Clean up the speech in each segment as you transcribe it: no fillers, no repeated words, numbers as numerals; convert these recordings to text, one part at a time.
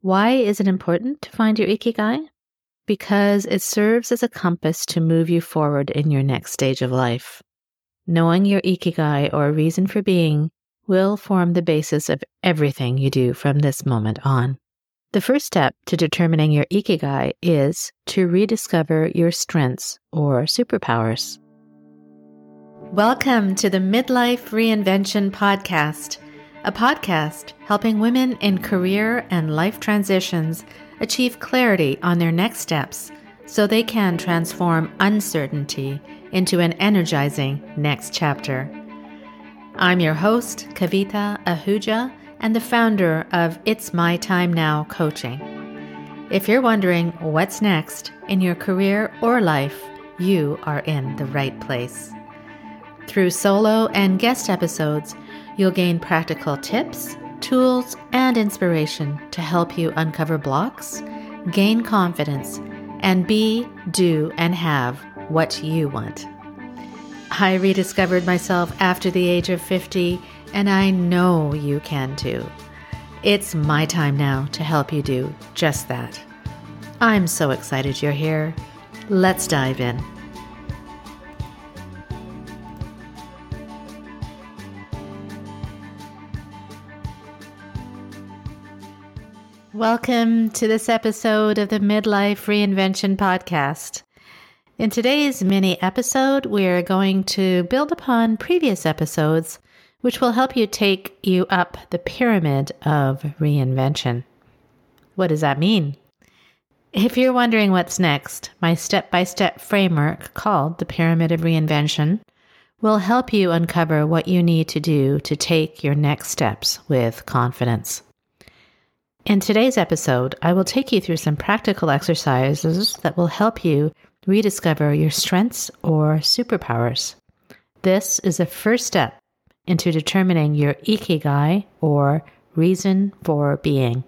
Why is it important to find your Ikigai? Because it serves as a compass to move you forward in your next stage of life. Knowing your Ikigai, or reason for being, will form the basis of everything you do from this moment on. The first step to determining your Ikigai is to rediscover your strengths or superpowers. Welcome to the Midlife Reinvention Podcast, a podcast helping women in career and life transitions achieve clarity on their next steps so they can transform uncertainty into an energizing next chapter. I'm your host, Kavita Ahuja, and the founder of It's My Time Now Coaching. If you're wondering what's next in your career or life, you are in the right place. Through solo and guest episodes, you'll gain practical tips, tools, and inspiration to help you uncover blocks, gain confidence, and be, do, and have what you want. I rediscovered myself after the age of 50, and I know you can too. It's my time now to help you do just that. I'm so excited you're here. Let's dive in. Welcome to this episode of the Midlife Reinvention Podcast. In today's mini episode, we're going to build upon previous episodes, which will help you take you up the pyramid of reinvention. What does that mean? If you're wondering what's next, my step-by-step framework called the Pyramid of Reinvention will help you uncover what you need to do to take your next steps with confidence. In today's episode, I will take you through some practical exercises that will help you rediscover your strengths or superpowers. This is the first step into determining your Ikigai, or reason for being.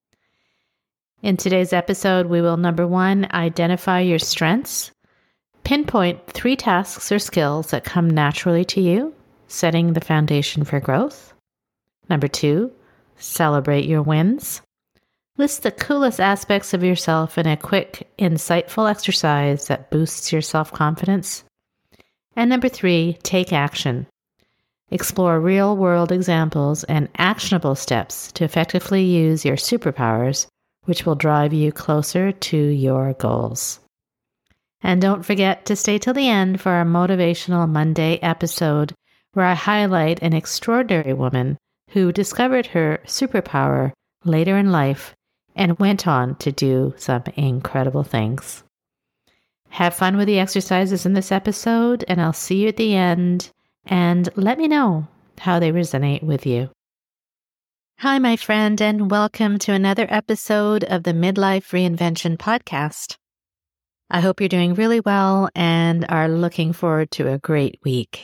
In today's episode, we will, number 1, identify your strengths, pinpoint 3 tasks or skills that come naturally to you, setting the foundation for growth. Number 2, celebrate your wins. List the coolest aspects of yourself in a quick, insightful exercise that boosts your self-confidence. And number 3, take action. Explore real-world examples and actionable steps to effectively use your superpowers, which will drive you closer to your goals. And don't forget to stay till the end for our Motivational Monday episode, where I highlight an extraordinary woman who discovered her superpower later in life and went on to do some incredible things. Have fun with the exercises in this episode, and I'll see you at the end, and let me know how they resonate with you. Hi, my friend, and welcome to another episode of the Midlife Reinvention Podcast. I hope you're doing really well and are looking forward to a great week.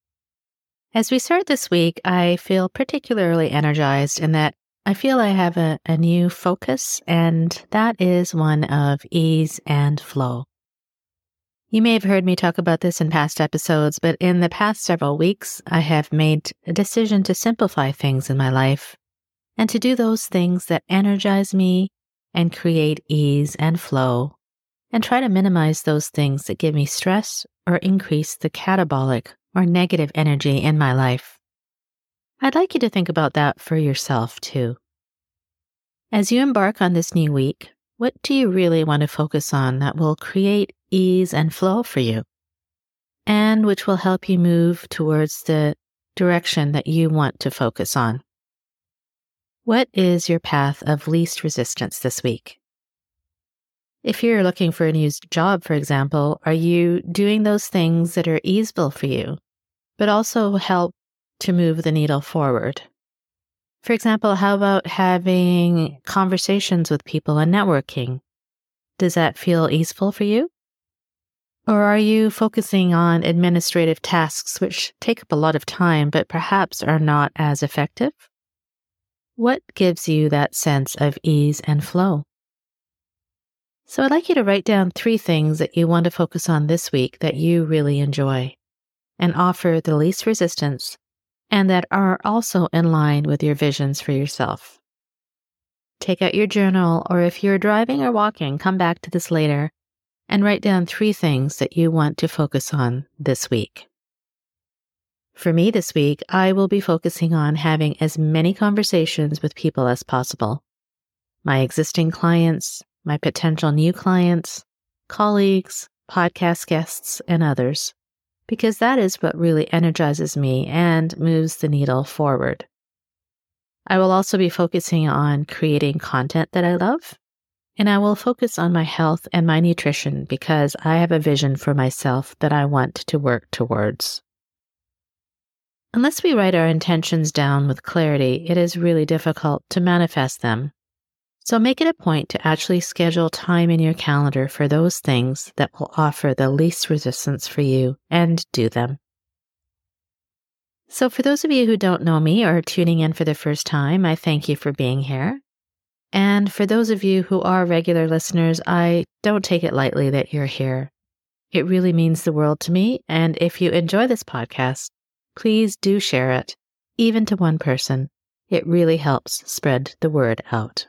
As we start this week, I feel particularly energized in that I feel I have a new focus, and that is one of ease and flow. You may have heard me talk about this in past episodes, but in the past several weeks, I have made a decision to simplify things in my life and to do those things that energize me and create ease and flow, and try to minimize those things that give me stress or increase the catabolic or negative energy in my life. I'd like you to think about that for yourself too. As you embark on this new week, what do you really want to focus on that will create ease and flow for you, and which will help you move towards the direction that you want to focus on? What is your path of least resistance this week? If you're looking for a new job, for example, are you doing those things that are easeful for you, but also help to move the needle forward? For example, how about having conversations with people and networking? Does that feel easeful for you? Or are you focusing on administrative tasks which take up a lot of time but perhaps are not as effective? What gives you that sense of ease and flow? So I'd like you to write down 3 things that you want to focus on this week that you really enjoy and offer the least resistance, and that are also in line with your visions for yourself. take out your journal, or if you're driving or walking, come back to this later and write down 3 things that you want to focus on this week. For me this week, I will be focusing on having as many conversations with people as possible. My existing clients, my potential new clients, colleagues, podcast guests, and others, because that is what really energizes me and moves the needle forward. I will also be focusing on creating content that I love, and I will focus on my health and my nutrition because I have a vision for myself that I want to work towards. Unless we write our intentions down with clarity, it is really difficult to manifest them. So make it a point to actually schedule time in your calendar for those things that will offer the least resistance for you and do them. So for those of you who don't know me or are tuning in for the first time, I thank you for being here. And for those of you who are regular listeners, I don't take it lightly that you're here. It really means the world to me. And if you enjoy this podcast, please do share it, even to one person. It really helps spread the word out.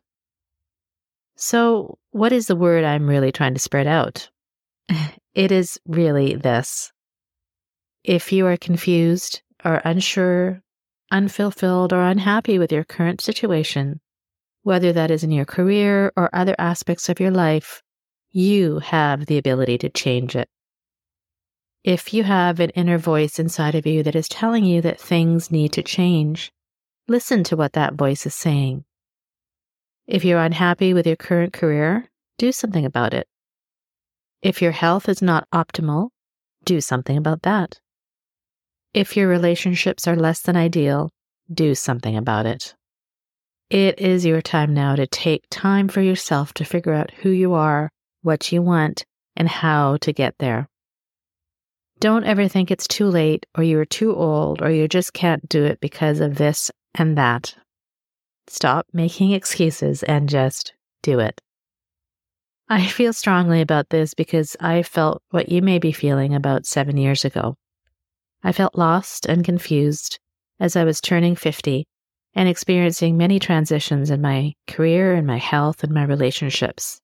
So what is the word I'm really trying to spread out? It is really this. If you are confused or unsure, unfulfilled, or unhappy with your current situation, whether that is in your career or other aspects of your life, you have the ability to change it. If you have an inner voice inside of you that is telling you that things need to change, listen to what that voice is saying. If you're unhappy with your current career, do something about it. If your health is not optimal, do something about that. If your relationships are less than ideal, do something about it. It is your time now to take time for yourself to figure out who you are, what you want, and how to get there. Don't ever think it's too late, or you are too old, or you just can't do it because of this and that. Stop making excuses and just do it. I feel strongly about this because I felt what you may be feeling about 7 years ago. I felt lost and confused as I was turning 50 and experiencing many transitions in my career and my health and my relationships.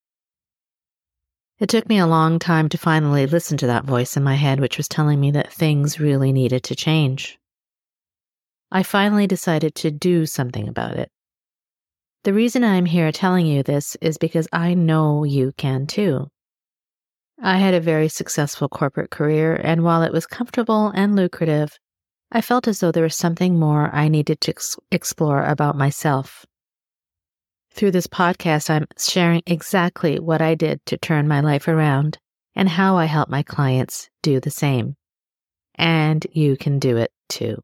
It took me a long time to finally listen to that voice in my head, which was telling me that things really needed to change. I finally decided to do something about it. The reason I'm here telling you this is because I know you can too. I had a very successful corporate career, and while it was comfortable and lucrative, I felt as though there was something more I needed to explore about myself. Through this podcast, I'm sharing exactly what I did to turn my life around and how I help my clients do the same. And you can do it too.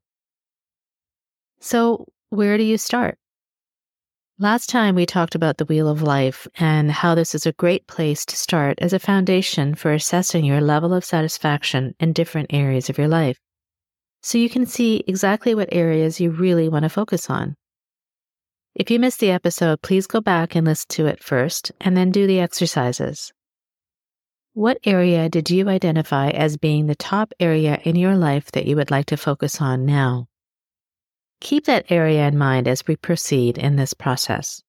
So, where do you start? Last time we talked about the Wheel of Life and how this is a great place to start as a foundation for assessing your level of satisfaction in different areas of your life, so you can see exactly what areas you really want to focus on. If you missed the episode, please go back and listen to it first and then do the exercises. What area did you identify as being the top area in your life that you would like to focus on now? Keep that area in mind as we proceed in this process.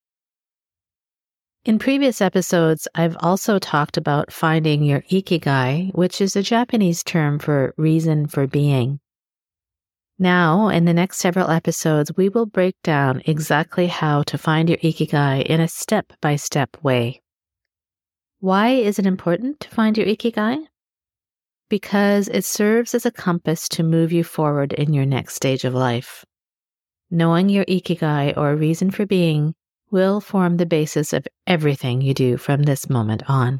In previous episodes, I've also talked about finding your ikigai, which is a Japanese term for reason for being. Now, in the next several episodes, we will break down exactly how to find your ikigai in a step-by-step way. Why is it important to find your ikigai? Because it serves as a compass to move you forward in your next stage of life. Knowing your ikigai or reason for being will form the basis of everything you do from this moment on.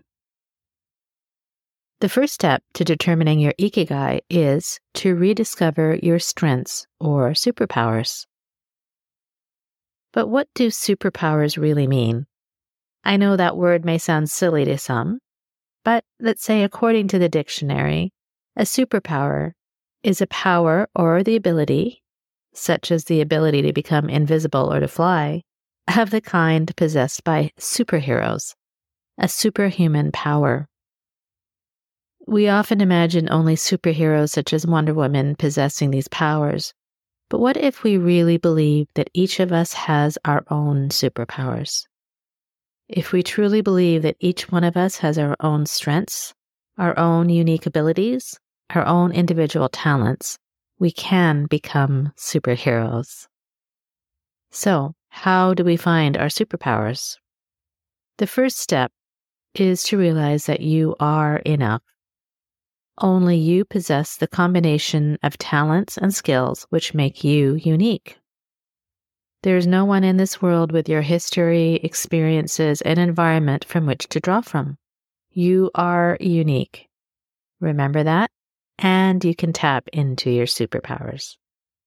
The first step to determining your ikigai is to rediscover your strengths or superpowers. But what do superpowers really mean? I know that word may sound silly to some, but let's say according to the dictionary, a superpower is a power or the ability, such as the ability to become invisible or to fly, of the kind possessed by superheroes, a superhuman power. We often imagine only superheroes such as Wonder Woman possessing these powers, But what if we really believe that each of us has our own superpowers? If we truly believe that each one of us has our own strengths, our own unique abilities, our own individual talents, we can become superheroes. So, how do we find our superpowers? The first step is to realize that you are enough. Only you possess the combination of talents and skills which make you unique. There is no one in this world with your history, experiences, and environment from which to draw from. You are unique. Remember that, and you can tap into your superpowers.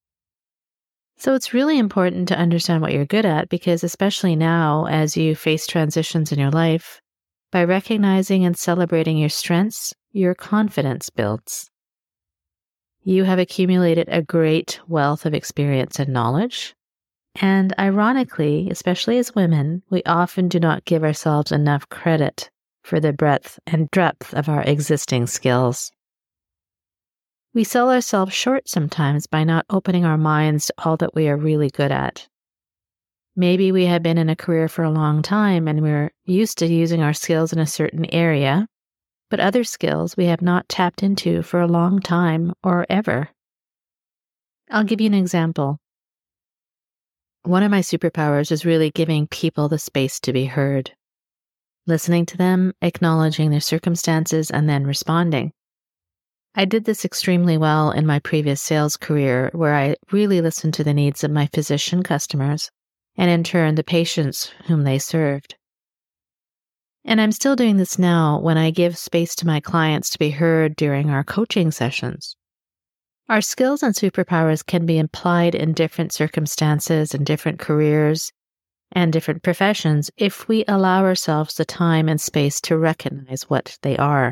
So it's really important to understand what you're good at because especially now as you face transitions in your life, by recognizing and celebrating your strengths, your confidence builds. You have accumulated a great wealth of experience and knowledge. And ironically, especially as women, we often do not give ourselves enough credit for the breadth and depth of our existing skills. We sell ourselves short sometimes by not opening our minds to all that we are really good at. Maybe we have been in a career for a long time and we're used to using our skills in a certain area, but other skills we have not tapped into for a long time or ever. I'll give you an example. One of my superpowers is really giving people the space to be heard, listening to them, acknowledging their circumstances, and then responding. I did this extremely well in my previous sales career, where I really listened to the needs of my physician customers, and in turn, the patients whom they served. And I'm still doing this now when I give space to my clients to be heard during our coaching sessions. Our skills and superpowers can be applied in different circumstances and different careers and different professions if we allow ourselves the time and space to recognize what they are.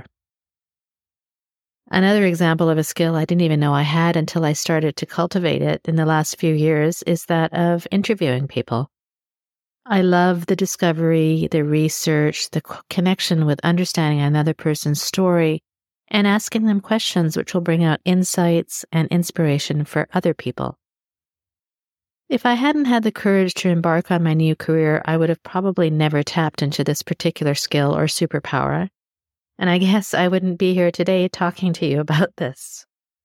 Another example of a skill I didn't even know I had until I started to cultivate it in the last few years is that of interviewing people. I love the discovery, the research, the connection with understanding another person's story and asking them questions which will bring out insights and inspiration for other people. If I hadn't had the courage to embark on my new career, I would have probably never tapped into this particular skill or superpower. And I guess I wouldn't be here today talking to you about this.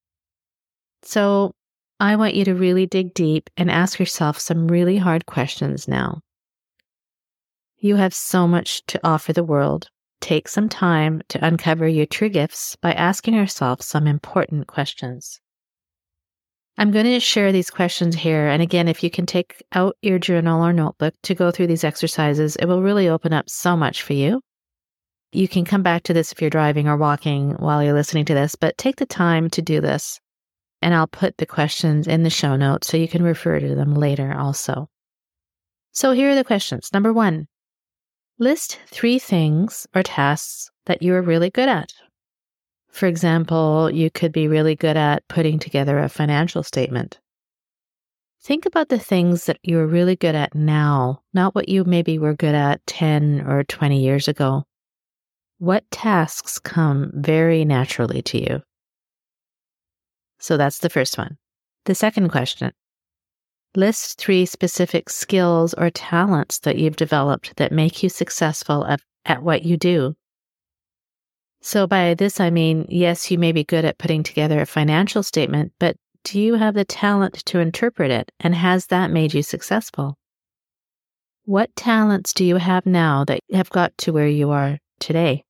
So I want you to really dig deep and ask yourself some really hard questions now. You have so much to offer the world. Take some time to uncover your true gifts by asking yourself some important questions. I'm going to share these questions here. And again, if you can take out your journal or notebook to go through these exercises, it will really open up so much for you. You can come back to this if you're driving or walking while you're listening to this, but take the time to do this. And I'll put the questions in the show notes so you can refer to them later also. So here are the questions. Number 1, list 3 things or tasks that you are really good at. For example, you could be really good at putting together a financial statement. Think about the things that you're really good at now, not what you maybe were good at 10 or 20 years ago. What tasks come very naturally to you? So that's the first one. The second question, list 3 specific skills or talents that you've developed that make you successful at what you do. So by this, I mean, yes, you may be good at putting together a financial statement, but do you have the talent to interpret it? And has that made you successful? What talents do you have now that have got to where you are today?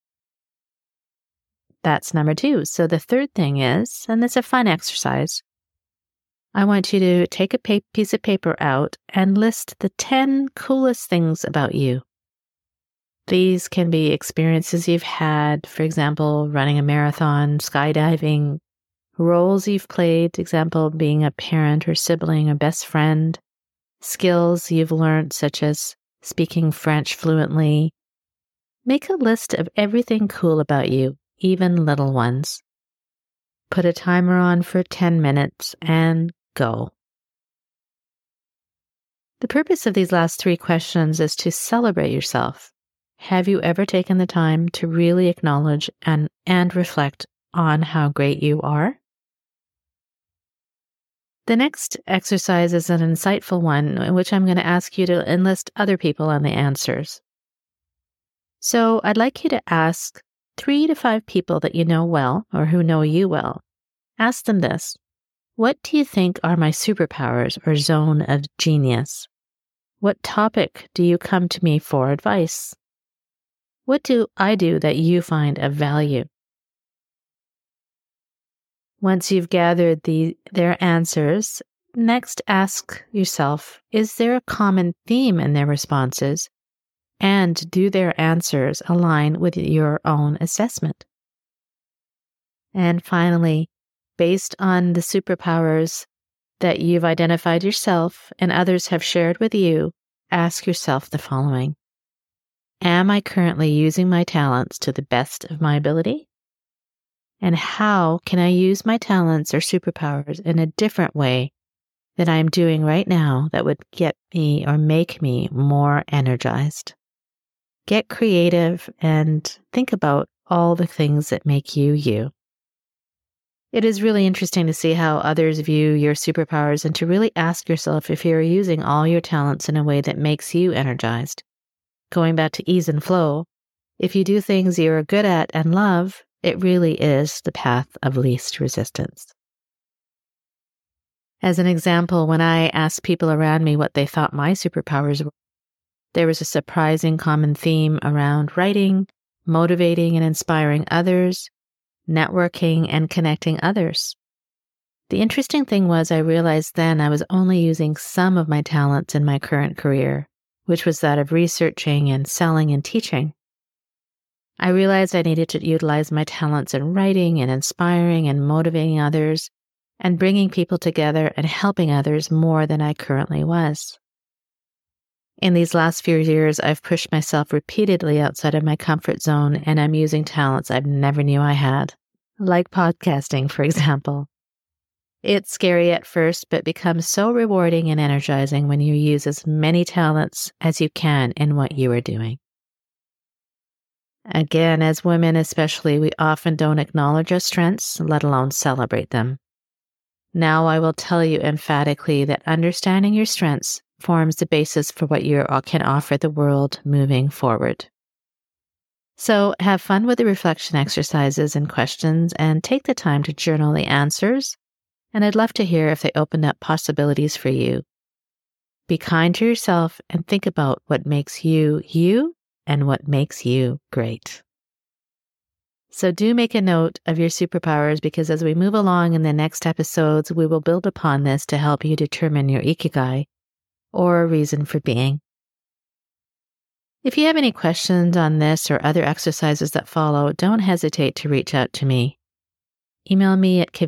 That's number 2. So the third thing is, and it's a fun exercise, I want you to take a piece of paper out and list the 10 coolest things about you. These can be experiences you've had, for example, running a marathon, skydiving, roles you've played, example, being a parent or sibling or best friend, skills you've learned, such as speaking French fluently. Make a list of everything cool about you, even little ones. Put a timer on for 10 minutes and go. The purpose of these last 3 questions is to celebrate yourself. Have you ever taken the time to really acknowledge and reflect on how great you are? The next exercise is an insightful one in which I'm going to ask you to enlist other people on the answers. So I'd like you to ask 3 to 5 people that you know well or who know you well. Ask them this: what do you think are my superpowers or zone of genius? What topic do you come to me for advice? What do I do that you find of value? Once you've gathered their answers, next ask yourself, is there a common theme in their responses? And do their answers align with your own assessment? And finally, based on the superpowers that you've identified yourself and others have shared with you, ask yourself the following: am I currently using my talents to the best of my ability? And how can I use my talents or superpowers in a different way than I'm doing right now that would get me or make me more energized? Get creative and think about all the things that make you you. It is really interesting to see how others view your superpowers and to really ask yourself if you're using all your talents in a way that makes you energized. Going back to ease and flow, if you do things you're good at and love, it really is the path of least resistance. As an example, when I asked people around me what they thought my superpowers were, there was a surprising common theme around writing, motivating and inspiring others, networking and connecting others. The interesting thing was I realized then I was only using some of my talents in my current career, which was that of researching and selling and teaching. I realized I needed to utilize my talents in writing and inspiring and motivating others and bringing people together and helping others more than I currently was. In these last few years, I've pushed myself repeatedly outside of my comfort zone, and I'm using talents I never knew I had, like podcasting, for example. It's scary at first, but becomes so rewarding and energizing when you use as many talents as you can in what you are doing. Again, as women especially, we often don't acknowledge our strengths, let alone celebrate them. Now I will tell you emphatically that understanding your strengths forms the basis for what you can offer the world moving forward. So have fun with the reflection exercises and questions and take the time to journal the answers, and I'd love to hear if they open up possibilities for you. Be kind to yourself and think about what makes you you and what makes you great. So do make a note of your superpowers, because as we move along in the next episodes, we will build upon this to help you determine your ikigai, or a reason for being. If you have any questions on this or other exercises that follow, don't hesitate to reach out to me. Email me at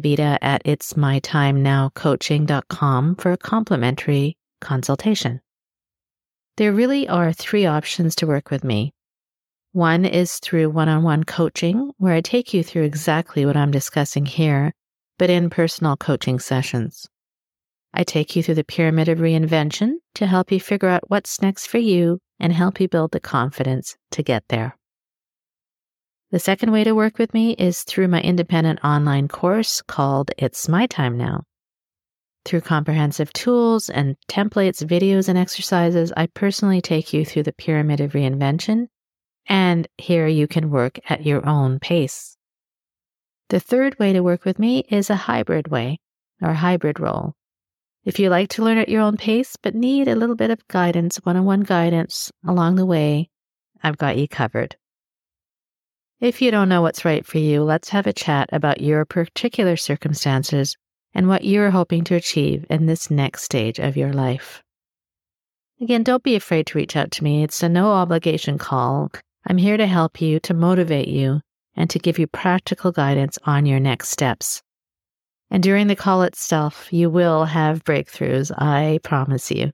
kavita@itsmytimenowcoaching.com for a complimentary consultation. There really are 3 options to work with me. One is through one-on-one coaching, where I take you through exactly what I'm discussing here, but in personal coaching sessions. I take you through the pyramid of reinvention to help you figure out what's next for you and help you build the confidence to get there. The second way to work with me is through my independent online course called It's My Time Now. Through comprehensive tools and templates, videos, and exercises, I personally take you through the pyramid of reinvention, and here you can work at your own pace. The third way to work with me is a hybrid way, or hybrid role. If you like to learn at your own pace, but need a little bit of guidance, one-on-one guidance along the way, I've got you covered. If you don't know what's right for you, let's have a chat about your particular circumstances and what you're hoping to achieve in this next stage of your life. Again, don't be afraid to reach out to me. It's a no-obligation call. I'm here to help you, to motivate you, and to give you practical guidance on your next steps. And during the call itself, you will have breakthroughs, I promise you.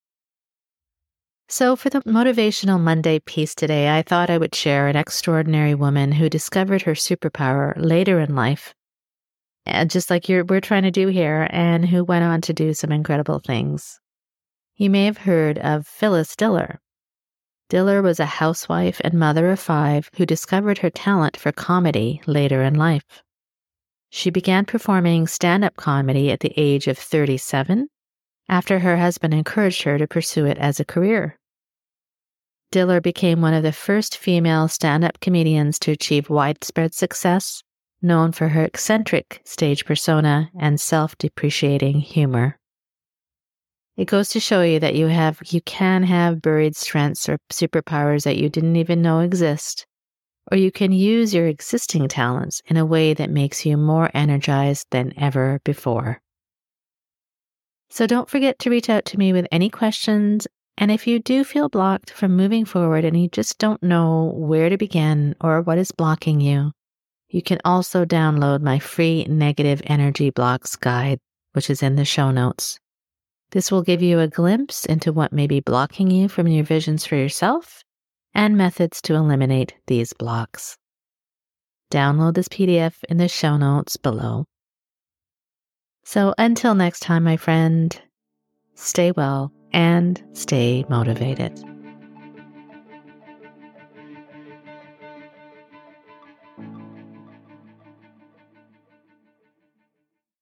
So for the Motivational Monday piece today, I thought I would share an extraordinary woman who discovered her superpower later in life, just like we're trying to do here, and who went on to do some incredible things. You may have heard of Phyllis Diller. Diller was a housewife and mother of 5 who discovered her talent for comedy later in life. She began performing stand-up comedy at the age of 37 after her husband encouraged her to pursue it as a career. Diller became one of the first female stand-up comedians to achieve widespread success, known for her eccentric stage persona and self-depreciating humor. It goes to show you that you can have buried strengths or superpowers that you didn't even know exist, or you can use your existing talents in a way that makes you more energized than ever before. So don't forget to reach out to me with any questions, and if you do feel blocked from moving forward and you just don't know where to begin or what is blocking you, you can also download my free Negative Energy Blocks guide, which is in the show notes. This will give you a glimpse into what may be blocking you from your visions for yourself and methods to eliminate these blocks. Download this PDF in the show notes below. So until next time, my friend, stay well and stay motivated.